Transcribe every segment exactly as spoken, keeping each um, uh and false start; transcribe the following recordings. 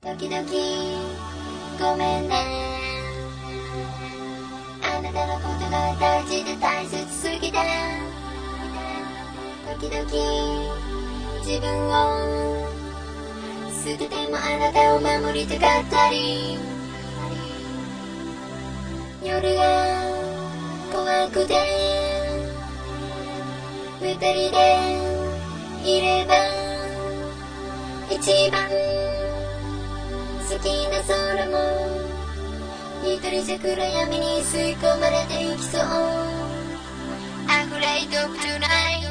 時々ごめんね、あなたのことが大事で大切すぎて、時々自分を捨ててもあなたを守りたかったり、夜が怖くて二人でいれば一番好きな空も一人じゃ暗闇に吸い込まれていきそう。 Afraid of tonight,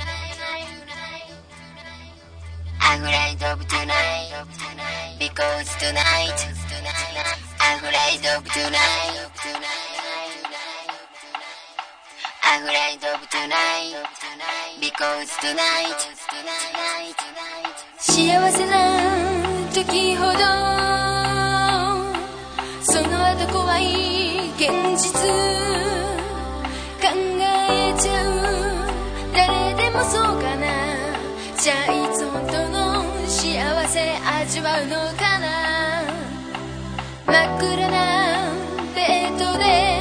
Afraid of tonight, because tonight, Afraid of tonight, Afraid of tonight, because tonight, 幸せな時ほどその後怖い現実考えちゃう。誰でもそうかな。じゃあいつ本当の幸せ味わうのかな。真っ暗なベッドで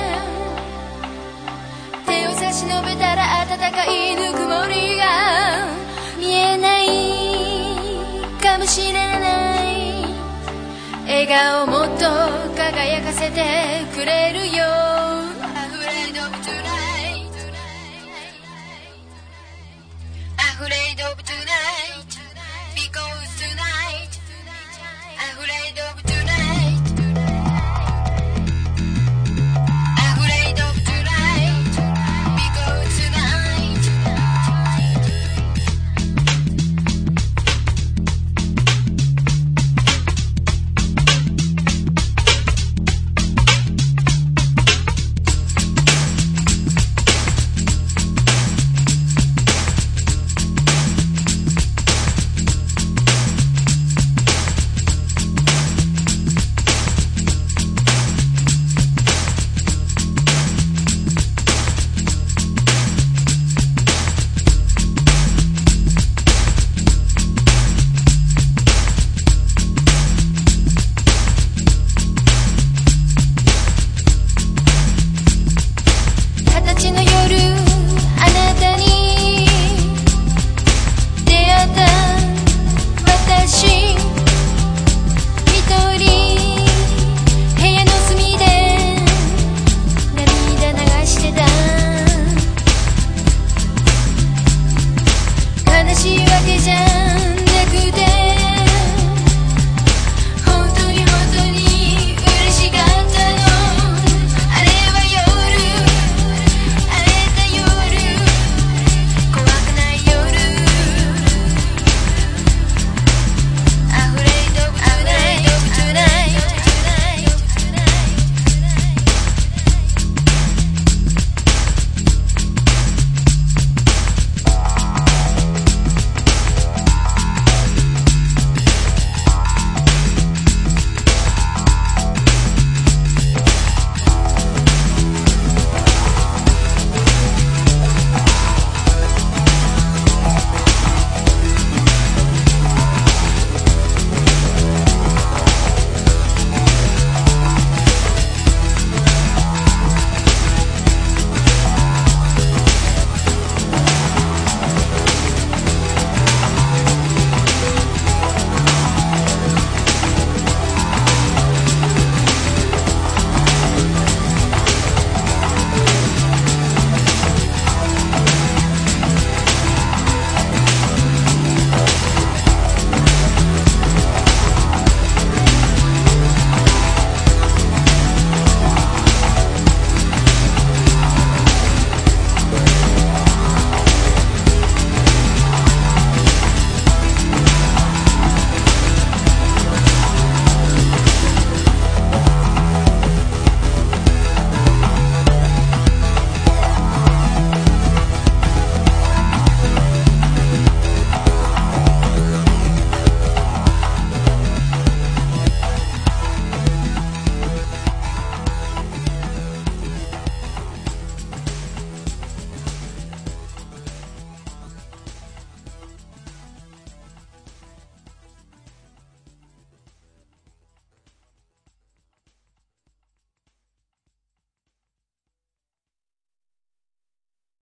手を差し伸べたら暖かいぬくもりが見えないかもしれない。笑顔もっと輝かせてくれるよ。 Afraid of tonight, Afraid of tonight,